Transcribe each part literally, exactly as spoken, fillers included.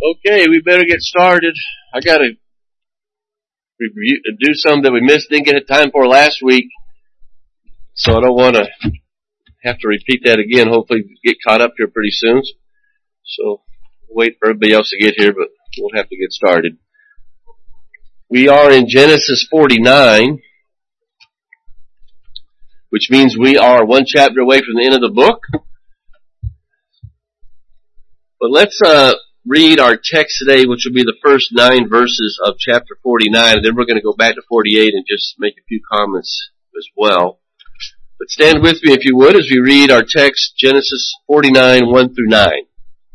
Okay, we better get started. I gotta review, do some that we missed, didn't get time for last week. So I don't want to have to repeat that again. Hopefully get caught up here pretty soon. So wait for everybody else to get here, but we'll have to get started. We are in Genesis forty-nine, which means we are one chapter away from the end of the book. But let's uh, read our text today, which will be the first nine verses of chapter forty-nine, and then we're going to go back to forty-eight and just make a few comments as well. But stand with me, if you would, as we read our text, Genesis forty-nine, one through nine.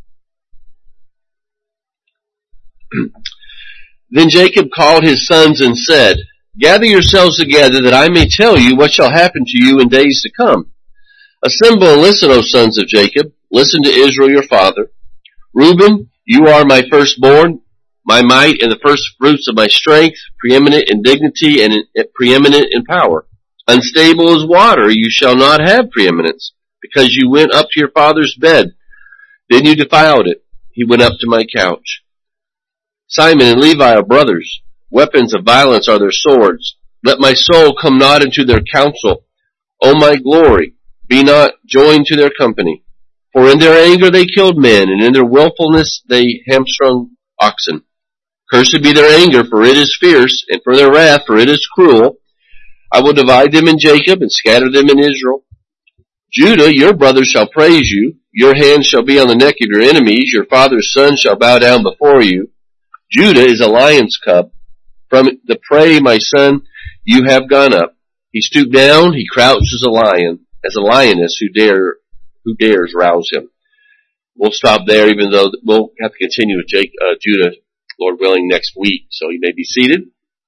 Then Jacob called his sons and said, "Gather yourselves together, that I may tell you what shall happen to you in days to come. Assemble and listen, O sons of Jacob. Listen to Israel your father. Reuben, you are my firstborn, my might, and the first fruits of my strength, preeminent in dignity and in, preeminent in power. Unstable as water, you shall not have preeminence, because you went up to your father's bed. Then you defiled it. He went up to my couch. Simon and Levi are brothers. Weapons of violence are their swords. Let my soul come not into their counsel. O my glory, be not joined to their company. For in their anger they killed men, and in their willfulness they hamstrung oxen. Cursed be their anger, for it is fierce, and for their wrath, for it is cruel. I will divide them in Jacob, and scatter them in Israel. Judah, your brothers shall praise you. Your hand shall be on the neck of your enemies. Your father's son shall bow down before you. Judah is a lion's cub. From the prey, my son, you have gone up. He stooped down, he crouched as a lion, as a lioness who dare, who dares rouse him." We'll stop there, even though we'll have to continue with Jake, uh, Judah, Lord willing, next week. So you may be seated.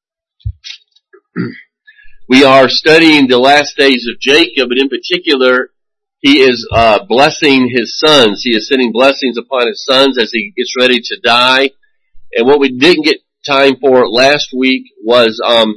We are studying the last days of Jacob, and in particular, he is uh, blessing his sons. He is sending blessings upon his sons as he gets ready to die. And what we didn't get time for last week was um,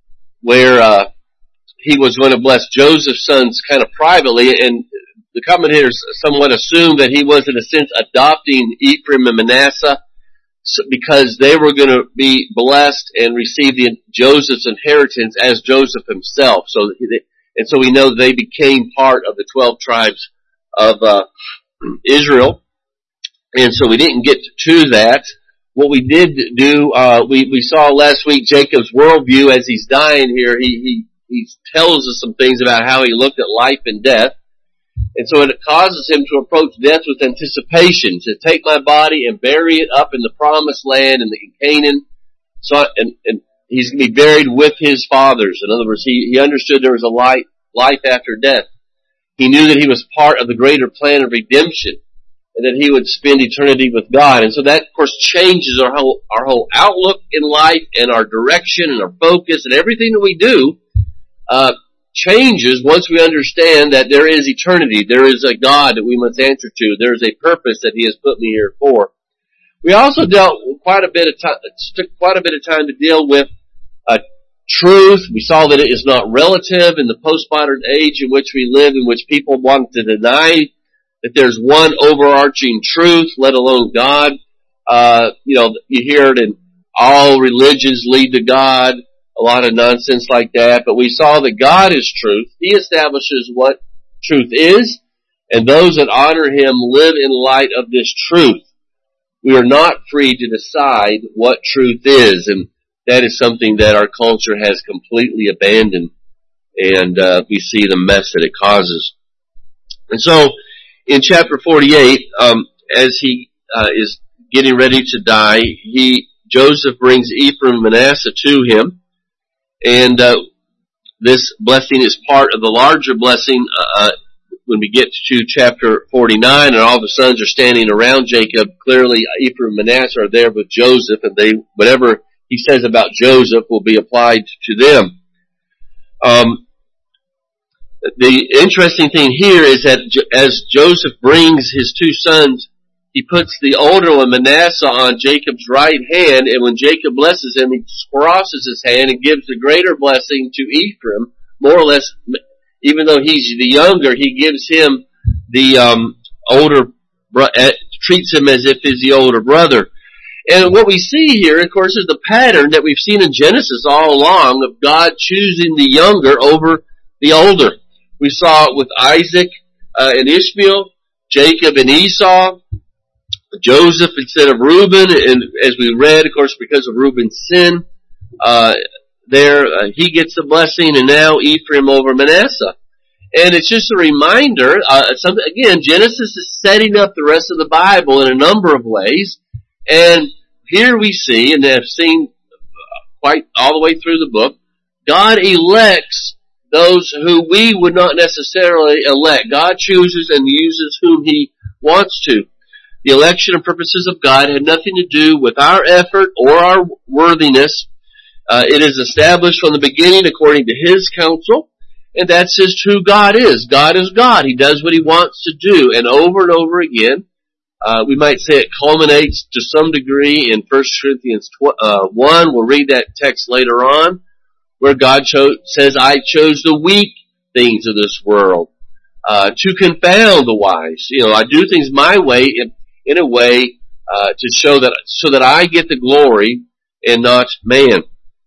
where uh, he was going to bless Joseph's sons kind of privately, and the commentators somewhat assumed that he was, in a sense, adopting Ephraim and Manasseh because they were going to be blessed and receive the, Joseph's inheritance as Joseph himself. So, and so we know they became part of the twelve tribes of uh, Israel. And so we didn't get to that. What we did do, uh, we, we saw last week Jacob's worldview as he's dying here. He, he, he tells us some things about how he looked at life and death. And so it causes him to approach death with anticipation, to take my body and bury it up in the promised land in, the, in Canaan. So, and, and he's going to be buried with his fathers. In other words, he, he understood there was a life, life after death. He knew that he was part of the greater plan of redemption, and that he would spend eternity with God. And so that, of course, changes our whole, our whole outlook in life and our direction and our focus and everything that we do, uh, changes once we understand that there is eternity. There is a God that we must answer to. There is a purpose that he has put me here for. We also dealt quite a bit of time, took quite a bit of time to deal with, uh, truth. We saw that it is not relative in the postmodern age in which we live, in which people want to deny that there's one overarching truth, let alone God. Uh, you know, you hear it in all religions lead to God, a lot of nonsense like that. But we saw that God is truth. He establishes what truth is, and those that honor him live in light of this truth. We are not free to decide what truth is, and that is something that our culture has completely abandoned, and uh, we see the mess that it causes. And so, in chapter forty-eight, um, as he uh, is getting ready to die, he Joseph brings Ephraim and Manasseh to him, and uh, this blessing is part of the larger blessing. Uh, when we get to chapter forty-nine, and all the sons are standing around Jacob, clearly Ephraim and Manasseh are there with Joseph, and they whatever he says about Joseph will be applied to them. Um, The interesting thing here is that as Joseph brings his two sons, he puts the older one, Manasseh, on Jacob's right hand, and when Jacob blesses him, he crosses his hand and gives the greater blessing to Ephraim, more or less, even though he's the younger, he gives him the um, older, treats him as if he's the older brother. And what we see here, of course, is the pattern that we've seen in Genesis all along of God choosing the younger over the older. We saw it with Isaac uh, and Ishmael, Jacob and Esau, Joseph instead of Reuben, and as we read, of course, because of Reuben's sin, uh, there uh, he gets the blessing, and now Ephraim over Manasseh. And it's just a reminder, uh, something, again, Genesis is setting up the rest of the Bible in a number of ways, and here we see, and have seen quite all the way through the book, God elects those who we would not necessarily elect. God chooses and uses whom He wants to. The election and purposes of God had nothing to do with our effort or our worthiness. Uh, it is established from the beginning according to His counsel, and that's just who God is. God is God. He does what He wants to do, and over and over again, uh, we might say it culminates to some degree in First Corinthians one. We'll read that text later on, where God cho- says, I chose the weak things of this world uh, to confound the wise. You know, I do things my way in, in a way uh, to show that, so that I get the glory and not man.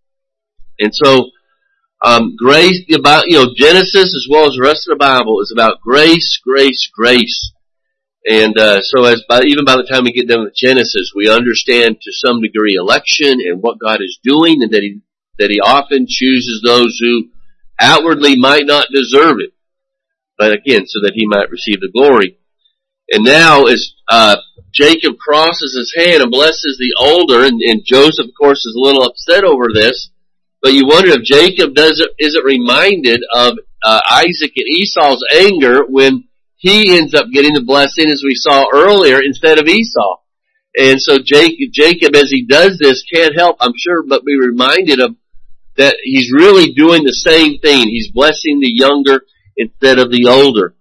And so, um, grace, about, you know, Genesis as well as the rest of the Bible is about grace, grace, grace. And, uh, so as by, even by the time we get done with Genesis, we understand to some degree election and what God is doing, and that He, that He often chooses those who outwardly might not deserve it. But again, so that He might receive the glory. And now as, uh, Jacob crosses his hand and blesses the older, and, and Joseph, of course, is a little upset over this. But you wonder if Jacob does it, isn't reminded of uh, Isaac and Esau's anger when he ends up getting the blessing, as we saw earlier, instead of Esau. And so Jacob, Jacob, as he does this, can't help, I'm sure, but be reminded of that he's really doing the same thing. He's blessing the younger instead of the older.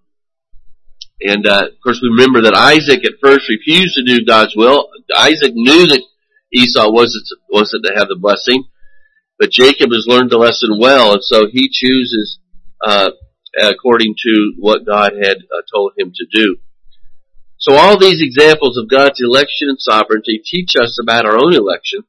And uh, of course, we remember that Isaac at first refused to do God's will. Isaac knew that Esau wasn't wasn't to have the blessing. But Jacob has learned the lesson well, and so he chooses uh, according to what God had uh, told him to do. So all these examples of God's election and sovereignty teach us about our own election.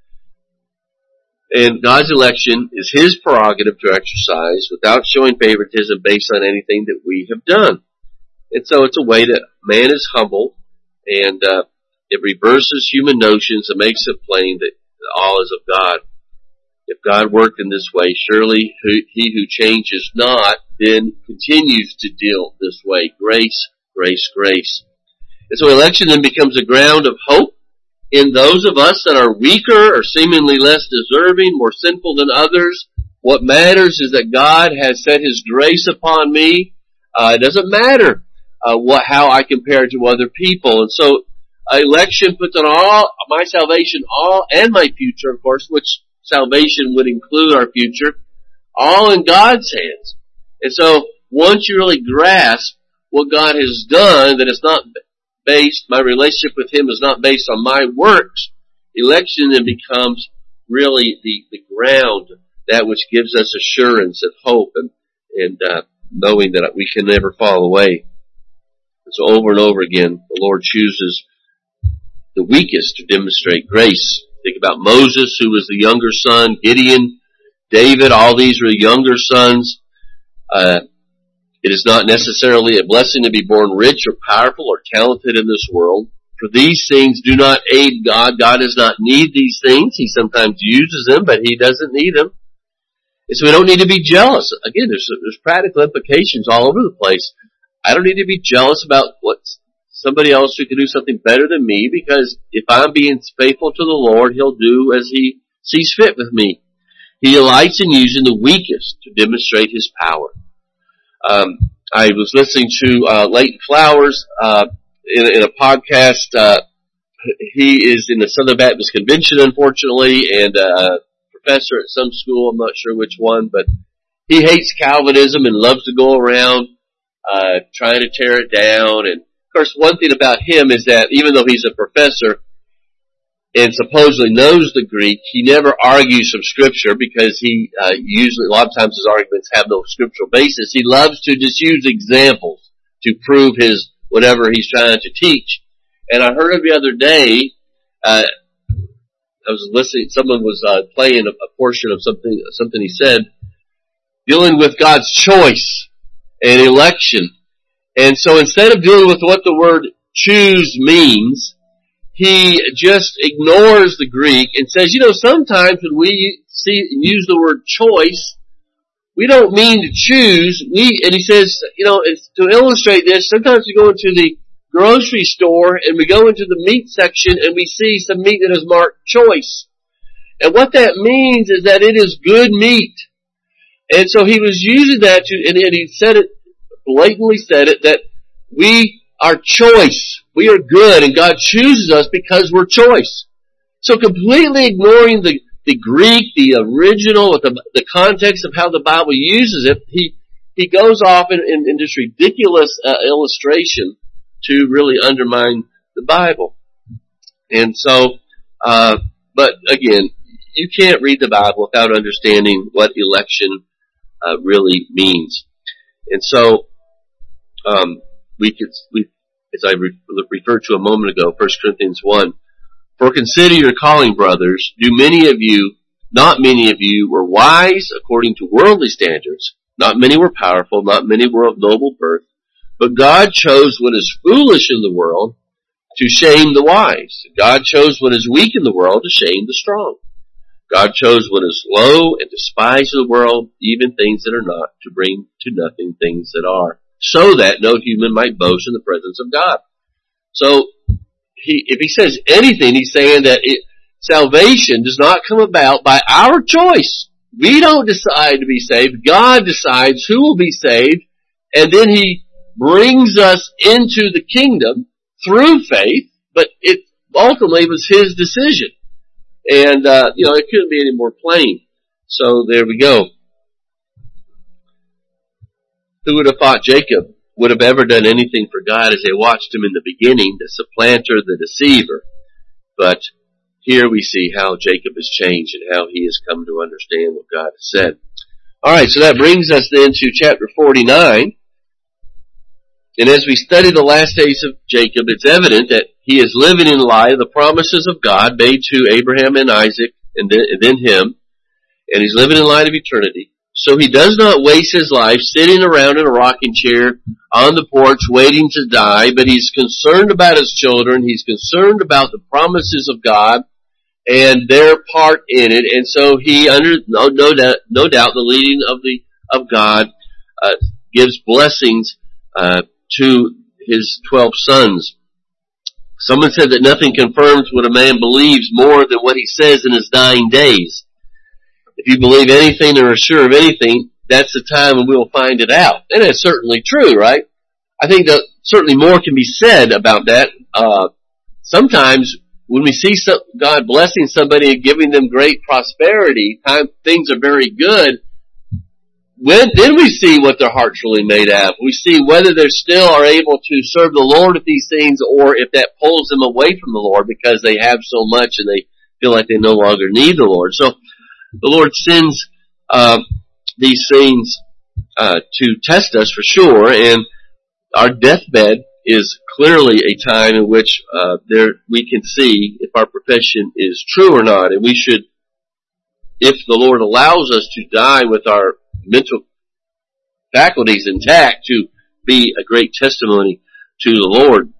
And God's election is His prerogative to exercise without showing favoritism based on anything that we have done. And so it's a way that man is humble, and uh, it reverses human notions and makes it plain that all is of God. If God worked in this way, surely He who changes not then continues to deal this way. Grace, grace, grace. And so election then becomes a ground of hope in those of us that are weaker or seemingly less deserving, more sinful than others. What matters is that God has set His grace upon me. Uh, it doesn't matter uh, what how I compare to other people. And so uh, election puts on all my salvation, all and my future, of course, which salvation would include our future, all in God's hands. And so once you really grasp what God has done, that it's not based, my relationship with Him is not based on my works, election then becomes really the, the ground, that which gives us assurance and hope, and, and uh, knowing that we can never fall away. And so over and over again, the Lord chooses the weakest to demonstrate grace. Think about Moses, who was the younger son, Gideon, David, all these were younger sons. Uh, it is not necessarily a blessing to be born rich or powerful or talented in this world. For these things do not aid God. God does not need these things. He sometimes uses them, but He doesn't need them. And so we don't need to be jealous. Again, there's, there's practical implications all over the place. I don't need to be jealous about what's somebody else who can do something better than me, because if I'm being faithful to the Lord, He'll do as He sees fit with me. He delights in using the weakest to demonstrate His power. Um, I was listening to uh, Leighton Flowers uh, in, in a podcast. Uh, he is in the Southern Baptist Convention, unfortunately, and uh, a professor at some school. I'm not sure which one, but he hates Calvinism and loves to go around uh, trying to tear it down. And of course, one thing about him is that even though he's a professor and supposedly knows the Greek, he never argues from Scripture, because he uh, usually, a lot of times his arguments have no scriptural basis. He loves to just use examples to prove his whatever he's trying to teach. And I heard him the other day, uh, I was listening, someone was uh, playing a, a portion of something, something he said, dealing with God's choice and election. And so instead of dealing with what the word choose means, he just ignores the Greek and says, you know, sometimes when we see use the word choice, we don't mean to choose. We and he says, you know, it's, to illustrate this, sometimes we go into the grocery store and we go into the meat section and we see some meat that is marked choice. And what that means is that it is good meat. And so he was using that to, and, and he said it, blatantly said it, that we are choice. We are good, and God chooses us because we're choice. So completely ignoring the, the Greek, the original, the, the context of how the Bible uses it, he, he goes off in, in, in this ridiculous uh, illustration to really undermine the Bible. And so, uh, but again, you can't read the Bible without understanding what election uh, really means. And so, um, we could, we, as I re- referred to a moment ago, First Corinthians one, for consider your calling, brothers. Do many of you, not many of you, were wise according to worldly standards. Not many were powerful. Not many were of noble birth. But God chose what is foolish in the world to shame the wise. God chose what is weak in the world to shame the strong. God chose what is low and despised in the world, even things that are not, to bring to nothing things that are, so that no human might boast in the presence of God. So, he, if he says anything, he's saying that it, salvation does not come about by our choice. We don't decide to be saved. God decides who will be saved, and then he brings us into the kingdom through faith, but it ultimately was his decision. And, uh, you know, it couldn't be any more plain. So there we go. Who would have thought Jacob would have ever done anything for God as they watched him in the beginning, the supplanter, the deceiver? But here we see how Jacob has changed and how he has come to understand what God has said. Alright, so that brings us then to chapter forty-nine. And as we study the last days of Jacob, it's evident that he is living in light of the promises of God made to Abraham and Isaac and then, and then him. And he's living in light of eternity. So he does not waste his life sitting around in a rocking chair on the porch waiting to die, but he's concerned about his children. He's concerned about the promises of God and their part in it. And so he, under no, no, doubt, no doubt, the leading of the of God uh, gives blessings uh, to his twelve sons. Someone said that nothing confirms what a man believes more than what he says in his dying days. If you believe anything or are sure of anything, that's the time when we'll find it out. And that's certainly true, right? I think that certainly more can be said about that. Uh, sometimes when we see some, God blessing somebody and giving them great prosperity, time, things are very good, when, then we see what their heart's really made of. We see whether they still are able to serve the Lord with these things, or if that pulls them away from the Lord because they have so much and they feel like they no longer need the Lord. So the Lord sends uh, these things uh, to test us for sure, and our deathbed is clearly a time in which uh, there we can see if our profession is true or not, and we should, if the Lord allows us to die with our mental faculties intact, to be a great testimony to the Lord.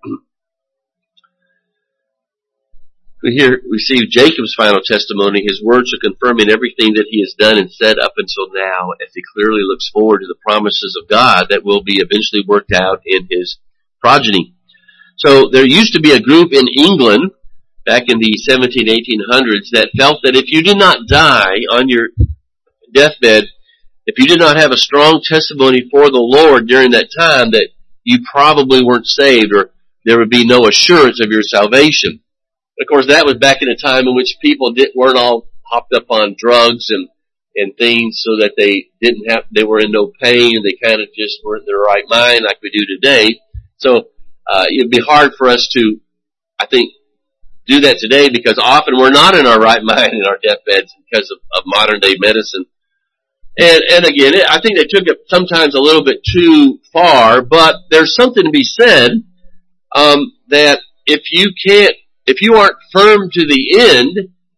We hear, we see Jacob's final testimony. His words are confirming everything that he has done and said up until now, as he clearly looks forward to the promises of God that will be eventually worked out in his progeny. So there used to be a group in England back in the seventeen, eighteen hundreds that felt that if you did not die on your deathbed, if you did not have a strong testimony for the Lord during that time, that you probably weren't saved, or there would be no assurance of your salvation. Of course, that was back in a time in which people didn't, weren't all hopped up on drugs and, and things so that they didn't have, they were in no pain and they kind of just weren't in their right mind like we do today. So, uh, it'd be hard for us to, I think, do that today, because often we're not in our right mind in our deathbeds because of, of modern day medicine. And, and again, I think they took it sometimes a little bit too far, but there's something to be said, um, that if you can't, if you aren't firm to the end,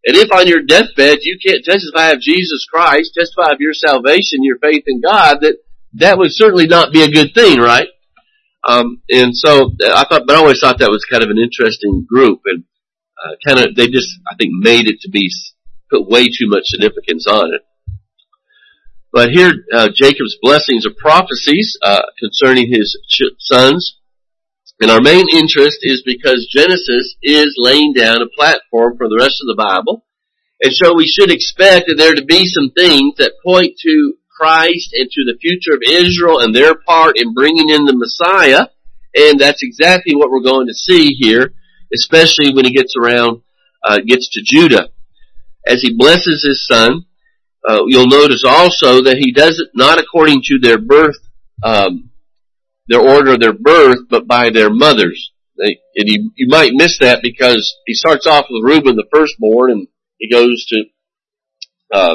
And if on your deathbed you can't testify of Jesus Christ, testify of your salvation, your faith in God, that that would certainly not be a good thing, right? Um, and so I thought, but I always thought that was kind of an interesting group, and uh, kind of they just I think made it to be put way too much significance on it. But here, uh, Jacob's blessings are prophecies uh, concerning his ch- sons. And our main interest is because Genesis is laying down a platform for the rest of the Bible. And so we should expect that there to be some things that point to Christ and to the future of Israel and their part in bringing in the Messiah. And that's exactly what we're going to see here, especially when he gets around, uh, gets to Judah. As he blesses his son, uh, you'll notice also that he does it not according to their birth, um, their order of their birth, but by their mothers. They, and you, you might miss that because he starts off with Reuben, the firstborn, and he goes to uh,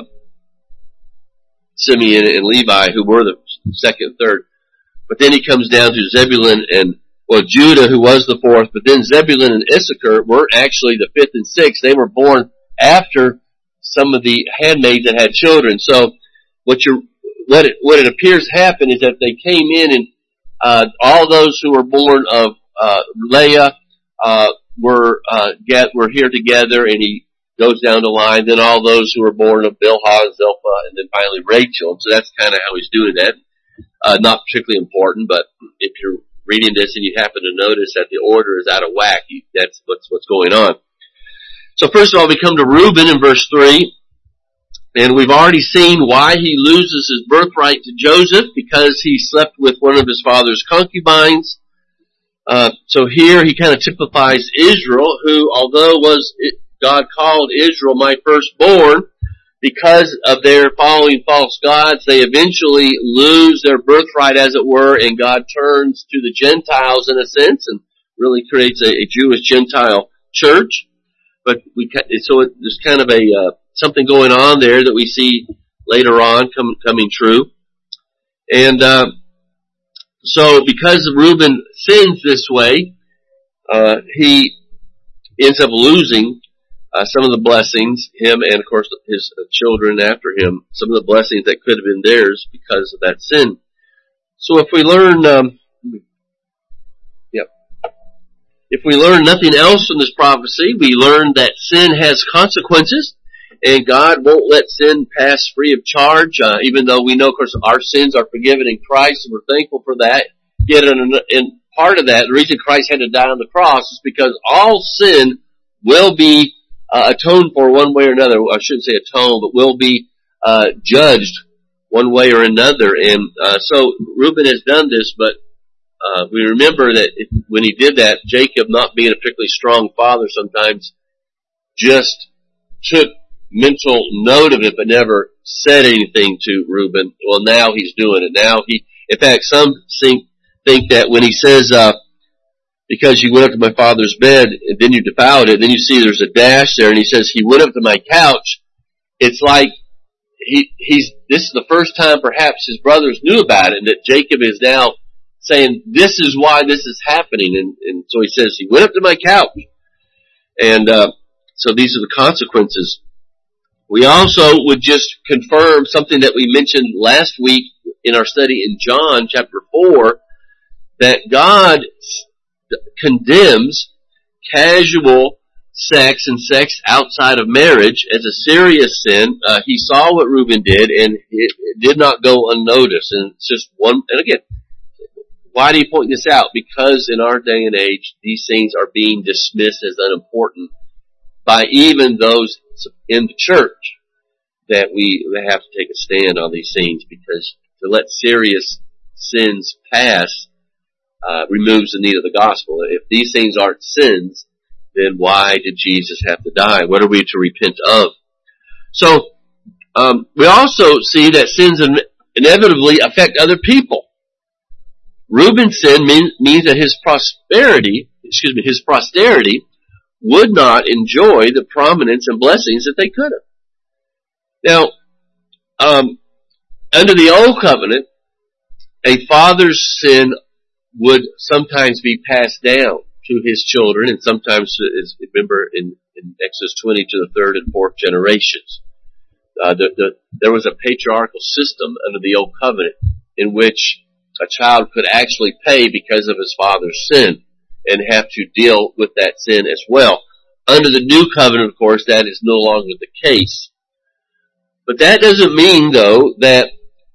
Simeon and Levi, who were the second and third. But then he comes down to Zebulun and, well, Judah, who was the fourth, but then Zebulun and Issachar were actually the fifth and sixth. They were born after some of the handmaids that had children. So what you what it, what it appears happened is that they came in and Uh, all those who were born of uh, Leah uh, were uh, get were here together, and he goes down the line. Then all those who were born of Bilhah and Zilpah, and then finally Rachel. And so that's kind of how he's doing that. Uh, not particularly important, but if you're reading this and you happen to notice that the order is out of whack, you, that's what's what's going on. So first of all, we come to Reuben in verse three. And we've already seen why he loses his birthright to Joseph, because he slept with one of his father's concubines. Uh, so here he kind of typifies Israel, who, although was God called Israel my firstborn, because of their following false gods, they eventually lose their birthright, as it were, and God turns to the Gentiles in a sense, and really creates a, a Jewish Gentile church. But we so it, there's kind of a uh, something going on there that we see later on come, coming true. And uh, so because Reuben sins this way, uh, he ends up losing uh, some of the blessings, him and, of course, his children after him, some of the blessings that could have been theirs because of that sin. So if we learn... Um, yep. If we learn nothing else from this prophecy, we learn that sin has consequences. And God won't let sin pass free of charge, uh, even though we know, of course, our sins are forgiven in Christ, and we're thankful for that. Yet, in, in part of that, the reason Christ had to die on the cross is because all sin will be uh, atoned for one way or another. I shouldn't say atoned, but will be uh, judged one way or another. And uh, so Reuben has done this, but uh, we remember that if, when he did that, Jacob, not being a particularly strong father, sometimes just took mental note of it, but never said anything to Reuben. Well, now he's doing it. Now he, in fact, some think, think that when he says, uh, because you went up to my father's bed and then you defiled it, then you see there's a dash there, and he says, he went up to my couch. It's like he, he's, this is the first time perhaps his brothers knew about it, and that Jacob is now saying, this is why this is happening. And, and so he says, he went up to my couch. And, uh, so these are the consequences. We also would just confirm something that we mentioned last week in our study in John chapter four, that God condemns casual sex and sex outside of marriage as a serious sin. Uh, he saw what Reuben did, and it, it did not go unnoticed. And it's just one, and again, why do you point this out? Because in our day and age, these things are being dismissed as unimportant by even those in the church, that we have to take a stand on these things, because to let serious sins pass uh, removes the need of the gospel. If these things aren't sins, then why did Jesus have to die? What are we to repent of? So um, we also see that sins inevitably affect other people. Reuben's sin mean, means that his prosperity, excuse me, his posterity would not enjoy the prominence and blessings that they could have. Now, um, under the old covenant, a father's sin would sometimes be passed down to his children, and sometimes, as remember in in Exodus twenty to the third and fourth generations. Uh, the, the, there was a patriarchal system under the Old Covenant in which a child could actually pay because of his father's sin and have to deal with that sin as well. Under the New Covenant, of course, that is no longer the case. But that doesn't mean, though, that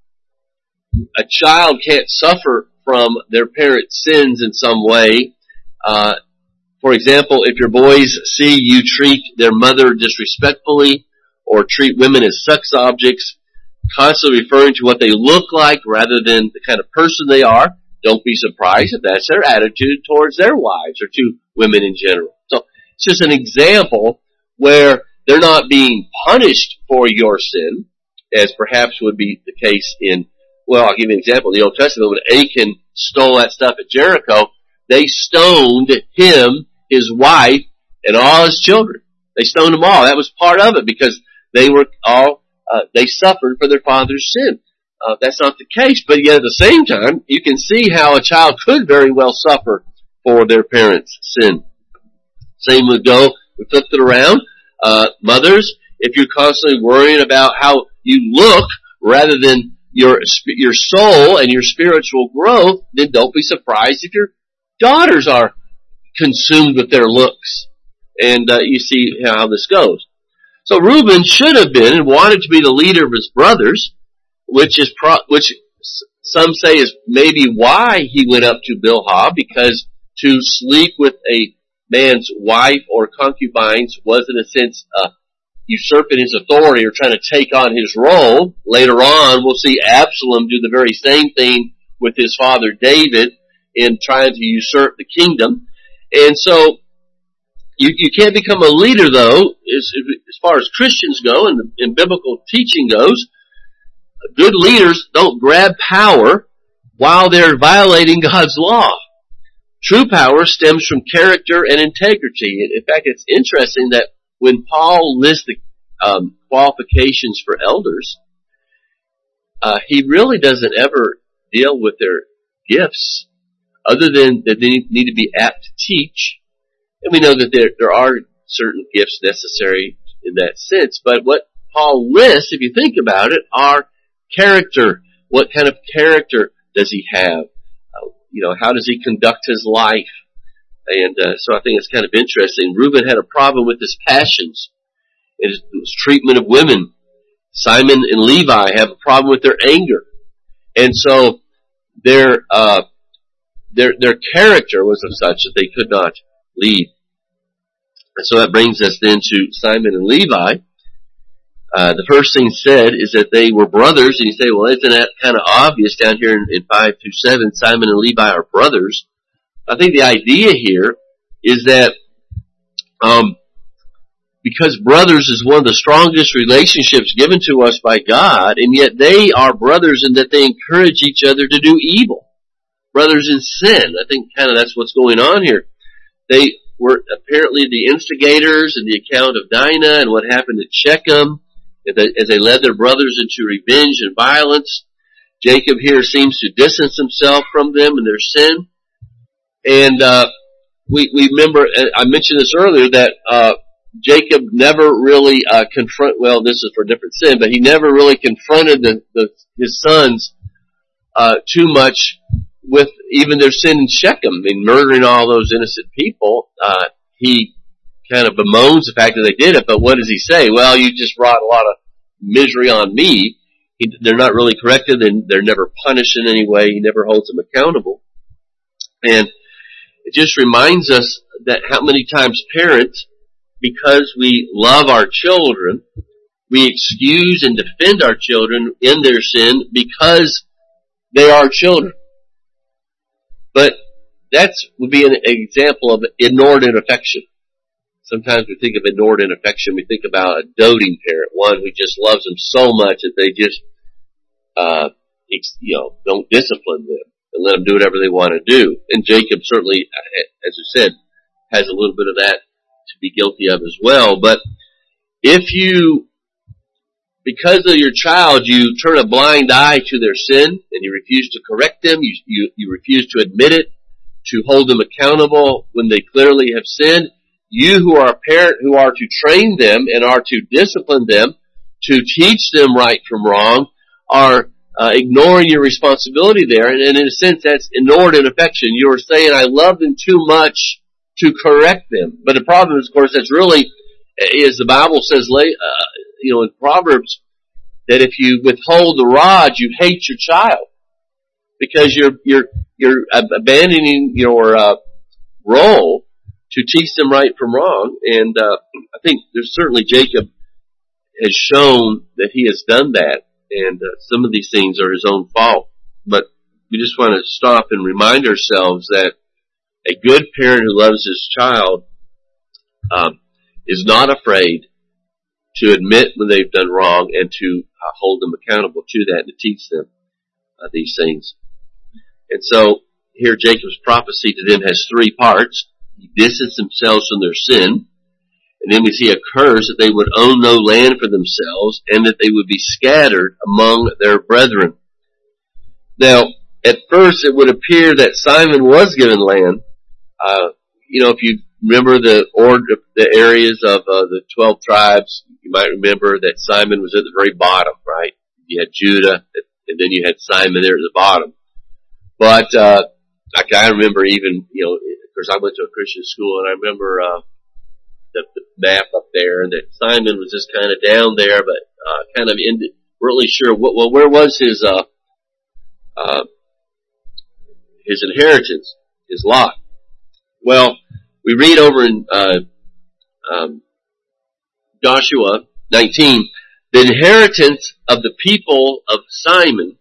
a child can't suffer from their parents' sins in some way. Uh, for example, if your boys see you treat their mother disrespectfully or treat women as sex objects, constantly referring to what they look like rather than the kind of person they are, don't be surprised if that's their attitude towards their wives or to women in general. So it's just an example where they're not being punished for your sin, as perhaps would be the case in, well, I'll give you an example. In the Old Testament, when Achan stole that stuff at Jericho, they stoned him, his wife, and all his children. They stoned them all. That was part of it because they were all, uh, they suffered for their father's sin. Uh, that's not the case, but yet at the same time, you can see how a child could very well suffer for their parents' sin. Same would go, we flipped it around. Uh, mothers, if you're constantly worrying about how you look rather than your your soul and your spiritual growth, then don't be surprised if your daughters are consumed with their looks. And uh, you see how this goes. So Reuben should have been and wanted to be the leader of his brothers, which is pro- which some say is maybe why he went up to Bilhah, because to sleep with a man's wife or concubines was in a sense uh, usurping his authority or trying to take on his role. Later on, we'll see Absalom do the very same thing with his father David in trying to usurp the kingdom. And so you, you can't become a leader, though, as, as far as Christians go and, and biblical teaching goes. Good leaders don't grab power while they're violating God's law. True power stems from character and integrity. In fact, it's interesting that when Paul lists the um, qualifications for elders, uh, he really doesn't ever deal with their gifts, other than that they need to be apt to teach. And we know that there, there are certain gifts necessary in that sense. But what Paul lists, if you think about it, are character. What kind of character does he have? Uh, you know, how does he conduct his life? And uh, so I think it's kind of interesting. Reuben had a problem with his passions and his, his treatment of women. Simon and Levi have a problem with their anger. And so their uh, their their character was of such that they could not lead. And so that brings us then to Simon and Levi. Uh, the first thing said is that they were brothers, and you say, well, isn't that kind of obvious down here in, in five through seven? Simon and Levi are brothers. I think the idea here is that um, because brothers is one of the strongest relationships given to us by God, and yet they are brothers in that they encourage each other to do evil. Brothers in sin. I think kind of that's what's going on here. They were apparently the instigators in the account of Dinah and what happened at Shechem as they led their brothers into revenge and violence. Jacob here seems to distance himself from them and their sin. And uh, we, we remember, I mentioned this earlier, that uh, Jacob never really uh, confront. Well, this is for a different sin, but he never really confronted the, the, his sons uh, too much with even their sin in Shechem. I mean, murdering all those innocent people. Uh, he kind of bemoans the fact that they did it, but what does he say? Well, you just brought a lot of misery on me. He, they're not really corrected, and they're never punished in any way. He never holds them accountable. And it just reminds us that how many times parents, because we love our children, we excuse and defend our children in their sin because they are children. But that would be an example of inordinate affection. Sometimes we think of inordinate affection, we think about a doting parent, one who just loves them so much that they just, uh, you know, don't discipline them and let them do whatever they want to do. And Jacob certainly, as I said, has a little bit of that to be guilty of as well. But if you, because of your child, you turn a blind eye to their sin and you refuse to correct them, you, you, you refuse to admit it, to hold them accountable when they clearly have sinned, you who are a parent who are to train them and are to discipline them, to teach them right from wrong, are uh, ignoring your responsibility there. And, and in a sense, that's inordinate affection. You're saying, I love them too much to correct them. But the problem is, of course, that's really, as the Bible says, uh, you know, in Proverbs, that if you withhold the rod, you hate your child. Because you're, you're, you're abandoning your, uh, role to teach them right from wrong. And, uh, I think there's certainly Jacob has shown that he has done that. And, uh, some of these things are his own fault. But we just want to stop and remind ourselves that a good parent who loves his child, um, is not afraid to admit when they've done wrong and to uh, hold them accountable to that and to teach them uh, these things. And so here Jacob's prophecy to them has three parts. He distanced themselves from their sin. And then we see a curse that they would own no land for themselves and that they would be scattered among their brethren. Now, at first it would appear that Simon was given land. Uh, you know, if you remember the order, the areas of uh, the twelve tribes, you might remember that Simon was at the very bottom, right? You had Judah, and then you had Simon there at the bottom. But, uh, I can remember even, you know, of course I went to a Christian school and I remember, uh, the, the map up there and that Simon was just kind of down there, but, uh, kind of in, really sure what, well, where was his, uh, uh, his inheritance, his lot? Well, we read over in, uh, um, Joshua nineteen, the inheritance of the people of Simon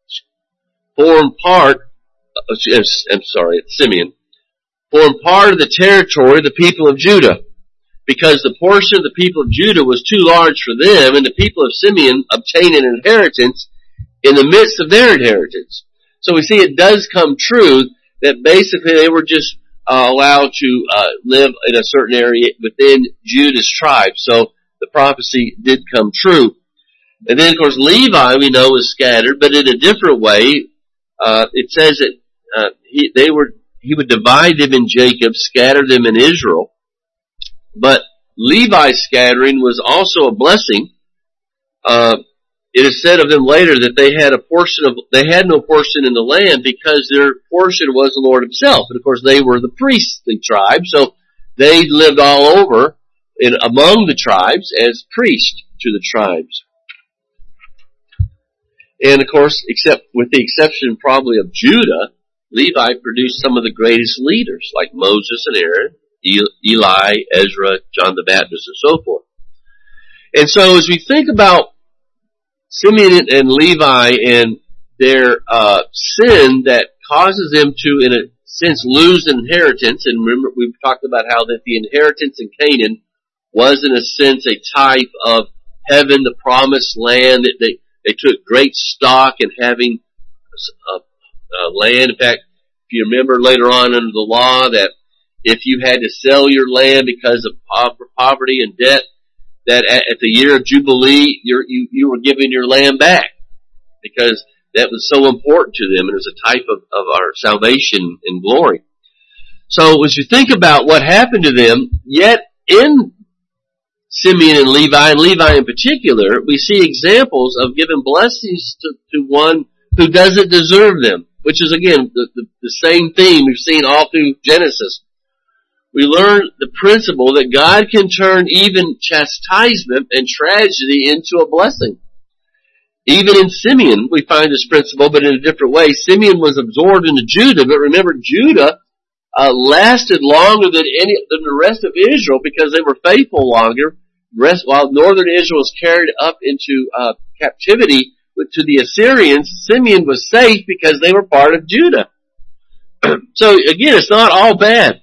formed part, I'm sorry, it's Simeon, formed part of the territory of the people of Judah, because the portion of the people of Judah was too large for them, and the people of Simeon obtained an inheritance in the midst of their inheritance. So we see it does come true that basically they were just uh, allowed to uh, live in a certain area within Judah's tribe. So the prophecy did come true. And then, of course, Levi, we know, was scattered, but in a different way. Uh, it says that uh, he, they were, he would divide them in Jacob, scatter them in Israel. But Levi's scattering was also a blessing. Uh, it is said of them later that they had a portion of, they had no portion in the land because their portion was the Lord himself. And of course they were the priestly tribe, so they lived all over in, among the tribes as priests to the tribes. And of course, except with the exception probably of Judah, Levi produced some of the greatest leaders like Moses and Aaron, Eli, Ezra, John the Baptist, and so forth. And so as we think about Simeon and Levi and their uh, sin that causes them to, in a sense, lose inheritance, and remember we've talked about how that the inheritance in Canaan was in a sense a type of heaven, the promised land, that they They took great stock in having uh, uh, land. In fact, if you remember later on under the law that if you had to sell your land because of poverty and debt, that at, at the year of Jubilee, you're, you you were giving your land back because that was so important to them. And it was a type of, of our salvation and glory. So as you think about what happened to them, yet in Simeon and Levi, and Levi in particular, we see examples of giving blessings to, to one who doesn't deserve them, which is, again, the, the, the same theme we've seen all through Genesis. We learn the principle that God can turn even chastisement and tragedy into a blessing. Even in Simeon, we find this principle, but in a different way. Simeon was absorbed into Judah, but remember, Judah uh, lasted longer than any than the rest of Israel because they were faithful longer. Rest, while northern Israel was carried up into uh, captivity to the Assyrians, Simeon was safe because they were part of Judah. So again, it's not all bad.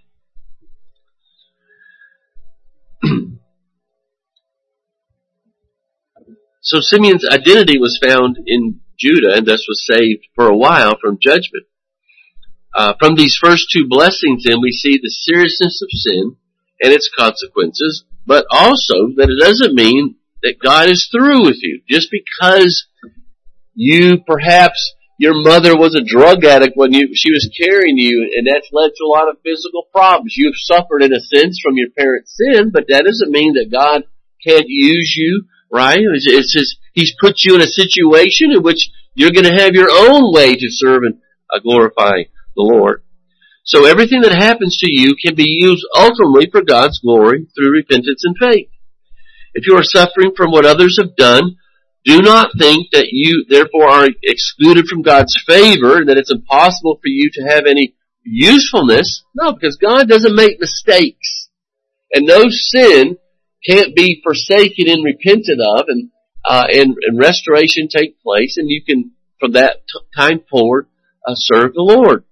So Simeon's identity was found in Judah and thus was saved for a while from judgment. Uh, from these first two blessings then we see the seriousness of sin and its consequences, but also that it doesn't mean that God is through with you. Just because you perhaps your mother was a drug addict when you, she was carrying you, and that's led to a lot of physical problems. You've suffered in a sense from your parents' sin, but that doesn't mean that God can't use you, right? It's, it's just, He's put you in a situation in which you're going to have your own way to serve and uh, glorify the Lord. So everything that happens to you can be used ultimately for God's glory through repentance and faith. If you are suffering from what others have done, do not think that you therefore are excluded from God's favor and that it's impossible for you to have any usefulness. No, because God doesn't make mistakes. And no sin can't be forsaken and repented of, and uh, and, and restoration take place, and you can, from that t- time forward, uh, serve the Lord.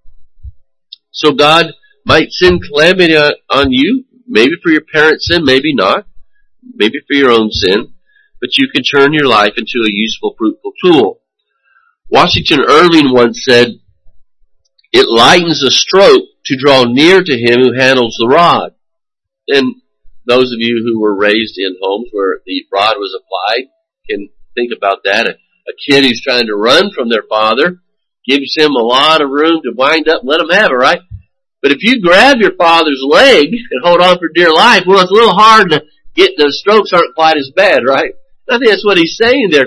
So God might send calamity on you, maybe for your parents' sin, maybe not, maybe for your own sin, but you can turn your life into a useful, fruitful tool. Washington Irving once said, "It lightens a stroke to draw near to him who handles the rod." And those of you who were raised in homes where the rod was applied can think about that. A, a kid who's trying to run from their father gives him a lot of room to wind up and let him have it, right? But if you grab your father's leg and hold on for dear life, well, it's a little hard to get, the strokes aren't quite as bad, right? I think that's what he's saying there.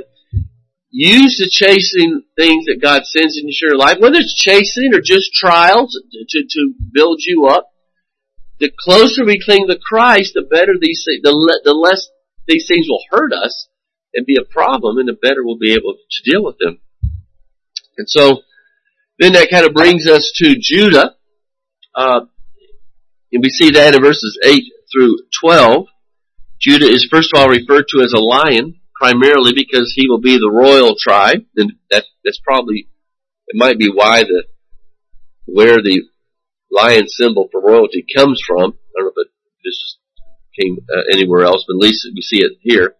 Use the chastening things that God sends into your life, whether it's chastening or just trials to, to, to build you up. The closer we cling to Christ, the better these things, the, le, the less these things will hurt us and be a problem, and the better we'll be able to deal with them. And so, then that kind of brings us to Judah. Uh, and we see that in verses eight through twelve. Judah is first of all referred to as a lion, primarily because he will be the royal tribe, and that, that's probably, it might be why the, where the lion symbol for royalty comes from. I don't know if it just came uh, anywhere else, but at least we see it here.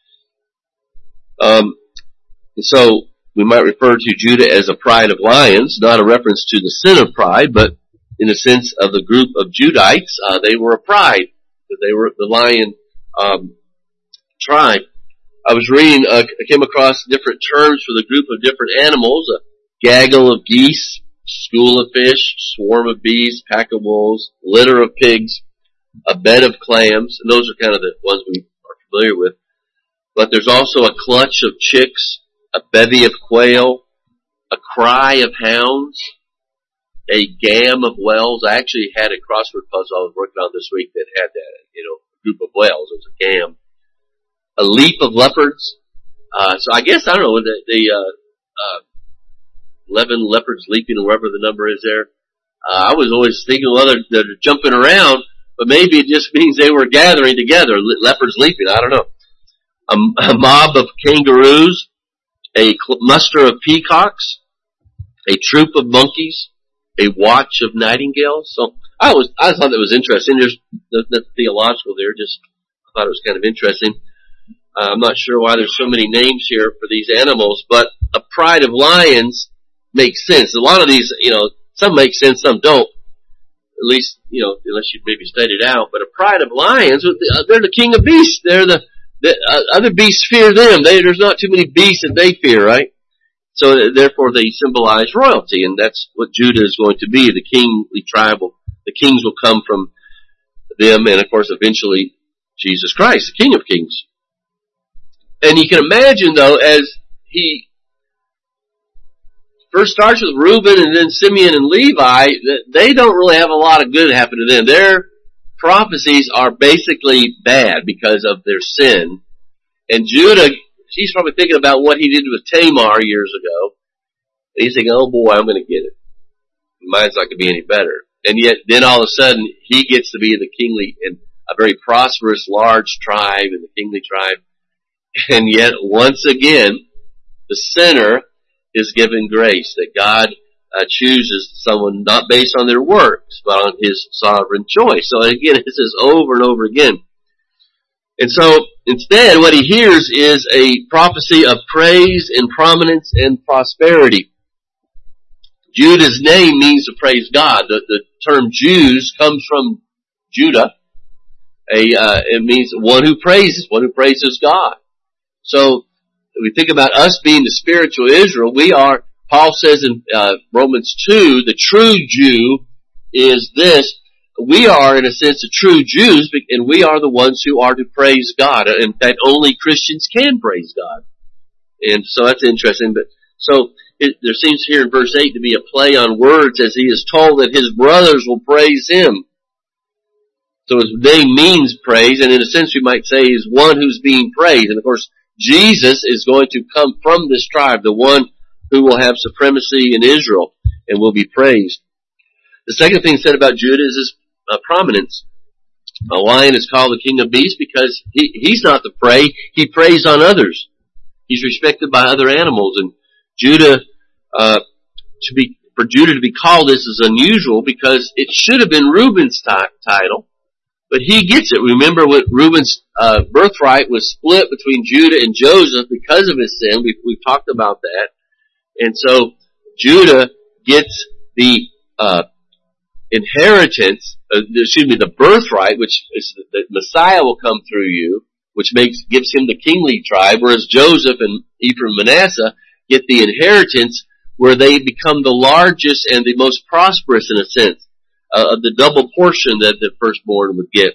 Um, and so, we might refer to Judah as a pride of lions, not a reference to the sin of pride, but in the sense of the group of Judites, uh, they were a pride. They were the lion um, tribe. I was reading, uh, I came across different terms for the group of different animals: a gaggle of geese, school of fish, swarm of bees, pack of wolves, litter of pigs, a bed of clams, and those are kind of the ones we are familiar with. But there's also a clutch of chicks, a bevy of quail, a cry of hounds, a gam of whales. I actually had a crossword puzzle I was working on this week that had that, you know, group of whales. It was a gam. A leap of leopards. Uh, so I guess, I don't know, the, the uh, uh, eleven leopards leaping, or whatever the number is there. Uh, I was always thinking, well, they're, they're jumping around, but maybe it just means they were gathering together, le- leopards leaping, I don't know. A, a mob of kangaroos, a muster of peacocks, a troop of monkeys, a watch of nightingales. So I was, I thought that was interesting. There's the, the theological there. Just I thought it was kind of interesting. Uh, I'm not sure why there's so many names here for these animals, but a pride of lions makes sense. A lot of these, you know, some make sense, some don't. At least, you know, unless you maybe studied it out. But a pride of lions, they're the king of beasts. They're the The, uh, other beasts fear them. They, there's not too many beasts that they fear, right? So therefore they symbolize royalty, and that's what Judah is going to be. The kingly tribal, the kings will come from them, and of course eventually Jesus Christ, the King of Kings. And you can imagine though, as he first starts with Reuben and then Simeon and Levi, that they don't really have a lot of good happen to them. Their prophecies are basically bad because of their sin. And Judah, he's probably thinking about what he did with Tamar years ago. And he's thinking, oh boy, I'm going to get it. Mine's not going to be any better. And yet, then all of a sudden, he gets to be the kingly, and a very prosperous, large tribe, in the kingly tribe. And yet, once again, the sinner is given grace, that God Uh, chooses someone not based on their works, but on His sovereign choice. So again, it says over and over again. And so, instead, what he hears is a prophecy of praise and prominence and prosperity. Judah's name means to praise God. The, the term Jews comes from Judah. A, uh, it means one who praises, one who praises God. So, if we think about us being the spiritual Israel, we are Paul says in uh, Romans two, the true Jew is this. We are, in a sense, the true Jews, and we are the ones who are to praise God. In fact, only Christians can praise God. And so that's interesting. But so it, there seems here in verse eight to be a play on words as he is told that his brothers will praise him. So his name means praise, and in a sense we might say he's one who's being praised. And of course, Jesus is going to come from this tribe, the one who will have supremacy in Israel and will be praised. The second thing said about Judah is his uh, prominence. A lion is called the king of beasts because he, he's not the prey. He preys on others. He's respected by other animals. And Judah, uh, to be, for Judah to be called this is unusual because it should have been Reuben's t- title, but he gets it. Remember what Reuben's uh, birthright was split between Judah and Joseph because of his sin. We've, we've talked about that. And so Judah gets the uh, inheritance, uh, excuse me, the birthright, which is the Messiah will come through you, which makes gives him the kingly tribe, whereas Joseph and Ephraim and Manasseh get the inheritance where they become the largest and the most prosperous in a sense, uh, of the double portion that the firstborn would get.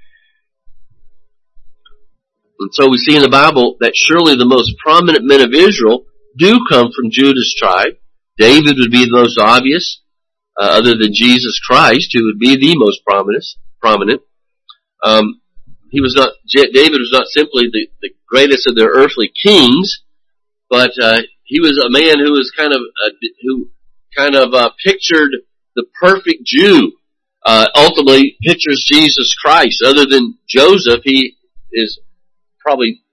And so we see in the Bible that surely the most prominent men of Israel do come from Judah's tribe. David would be the most obvious, uh, other than Jesus Christ, who would be the most prominent. prominent. Um, he was not, David was not simply the, the greatest of their earthly kings, but uh, he was a man who was kind of, uh, who kind of uh, pictured the perfect Jew. Uh, ultimately pictures Jesus Christ. Other than Joseph, he is probably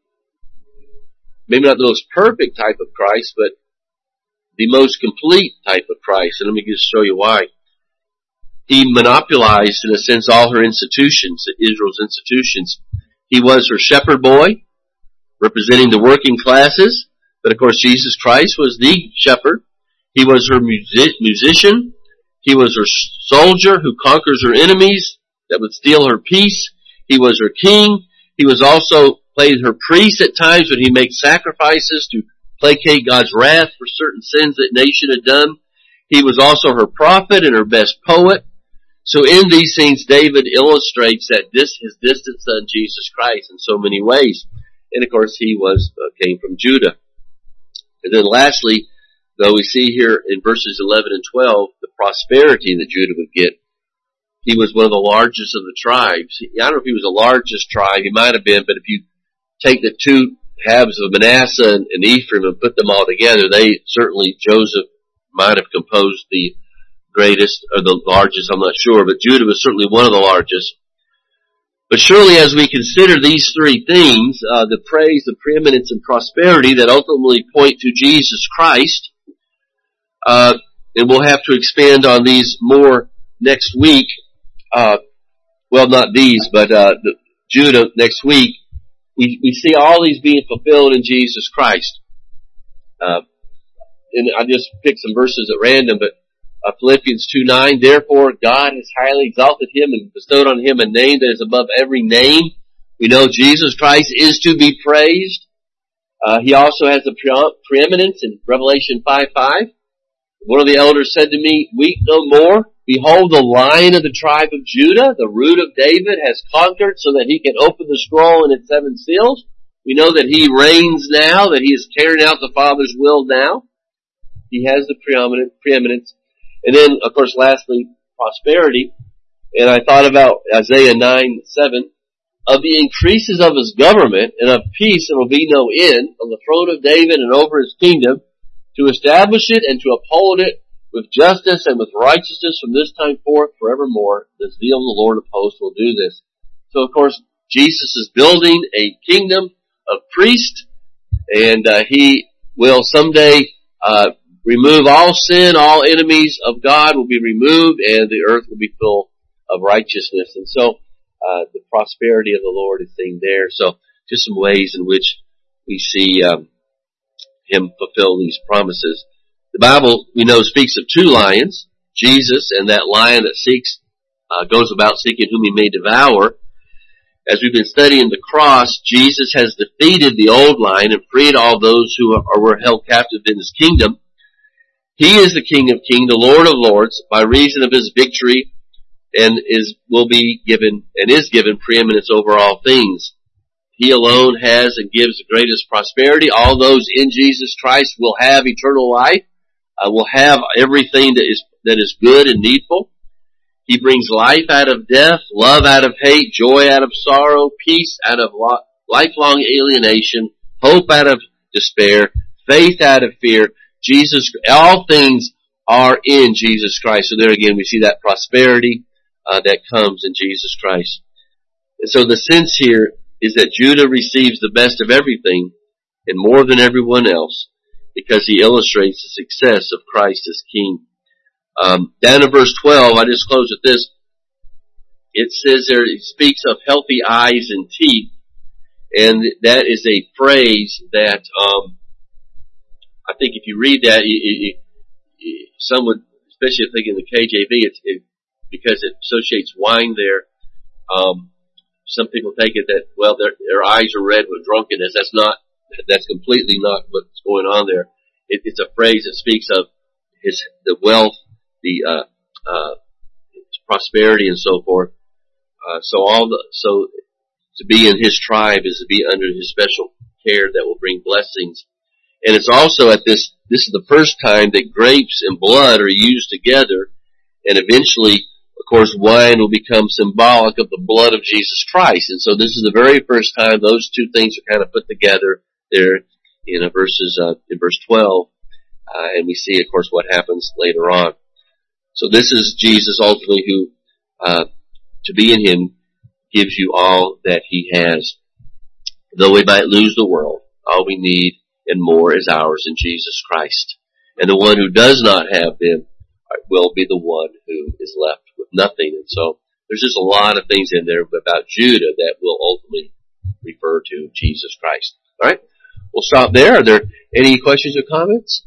maybe not the most perfect type of Christ, but the most complete type of Christ. And let me just show you why. He monopolized, in a sense, all her institutions, Israel's institutions. He was her shepherd boy, representing the working classes. But of course, Jesus Christ was the shepherd. He was her music- musician. He was her soldier who conquers her enemies that would steal her peace. He was her king. He was also played her priest at times when he makes sacrifices to placate God's wrath for certain sins that nation had done. He was also her prophet and her best poet. So in these things, David illustrates that this his distant son, Jesus Christ, in so many ways. And of course, he was uh, came from Judah. And then lastly, though, we see here in verses eleven and twelve the prosperity that Judah would get. He was one of the largest of the tribes. I don't know if he was the largest tribe. He might have been, but if you take the two halves of Manasseh and, and Ephraim and put them all together, they certainly, Joseph might have composed the greatest or the largest, I'm not sure, but Judah was certainly one of the largest. But surely as we consider these three things, uh, the praise, the preeminence, and prosperity that ultimately point to Jesus Christ, uh, and we'll have to expand on these more next week, uh, well, not these, but uh, the, Judah next week, we, we see all these being fulfilled in Jesus Christ. Uh, and I just picked some verses at random, but uh, Philippians two nine, therefore God has highly exalted him and bestowed on him a name that is above every name. We know Jesus Christ is to be praised. Uh, he also has the pre- preeminence in Revelation five five. One of the elders said to me, weep no more. Behold, the Lion of the tribe of Judah, the root of David, has conquered so that he can open the scroll and its seven seals. We know that he reigns now, that he is carrying out the Father's will now. He has the preeminent, preeminence. And then, of course, lastly, prosperity. And I thought about Isaiah nine seven. Of the increases of his government and of peace there will be no end on the throne of David and over his kingdom, to establish it and to uphold it with justice and with righteousness from this time forth forevermore. The zeal of the Lord of hosts will do this. So, of course, Jesus is building a kingdom of priests, and uh, he will someday uh, remove all sin, all enemies of God will be removed, and the earth will be full of righteousness. And so, uh, the prosperity of the Lord is seen there. So, just some ways in which we see um, him fulfill these promises. The Bible, we know, speaks of two lions, Jesus and that lion that seeks, uh, goes about seeking whom he may devour. As we've been studying the cross, Jesus has defeated the old lion and freed all those who are, were held captive in his kingdom. He is the King of Kings, the Lord of Lords, by reason of his victory, and is will be given and is given preeminence over all things. He alone has and gives the greatest prosperity. All those in Jesus Christ will have eternal life, uh, will have everything that is that is good and needful. He brings life out of death, love out of hate, joy out of sorrow, peace out of lo- lifelong alienation, hope out of despair, faith out of fear. Jesus, all things are in Jesus Christ. So there again, we see that prosperity uh, that comes in Jesus Christ. And so the sense here is that Judah receives the best of everything and more than everyone else because he illustrates the success of Christ as King. Um, down in verse twelve, I just close with this. It says there, it speaks of healthy eyes and teeth, and that is a phrase that um, I think if you read that, you, you, you, some would, especially if thinking the K J V, it's it, because it associates wine there. Um, some people take it that well, their their eyes are red with drunkenness. That's not. That's completely not what's going on there. It, it's a phrase that speaks of his the wealth, the uh, uh, prosperity, and so forth. Uh, so all the so to be in his tribe is to be under his special care that will bring blessings. And it's also at this, this is the first time that grapes and blood are used together, and eventually, of course, wine will become symbolic of the blood of Jesus Christ. And so this is the very first time those two things are kind of put together there in uh, verses, uh, in verse twelve, uh, and we see, of course, what happens later on. So this is Jesus ultimately who, uh, to be in him gives you all that he has. Though we might lose the world, all we need and more is ours in Jesus Christ. And the one who does not have them will be the one who is left with nothing. And so there's just a lot of things in there about Judah that will ultimately refer to Jesus Christ. All right, we'll stop there. Are there any questions or comments?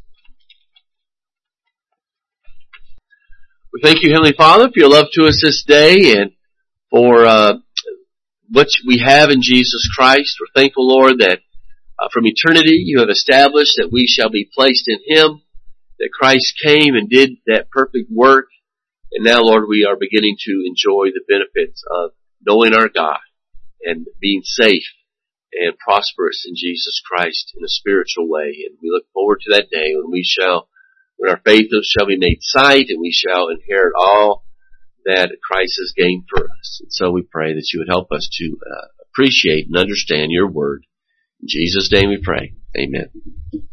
We thank you, Heavenly Father, for your love to us this day and for uh, what we have in Jesus Christ. We're thankful, Lord, that Uh, from eternity, you have established that we shall be placed in him, that Christ came and did that perfect work, and now, Lord, we are beginning to enjoy the benefits of knowing our God and being safe and prosperous in Jesus Christ in a spiritual way. And we look forward to that day when we shall, when our faith shall be made sight, and we shall inherit all that Christ has gained for us. And so we pray that you would help us to uh, appreciate and understand your word. In Jesus' name we pray. Amen.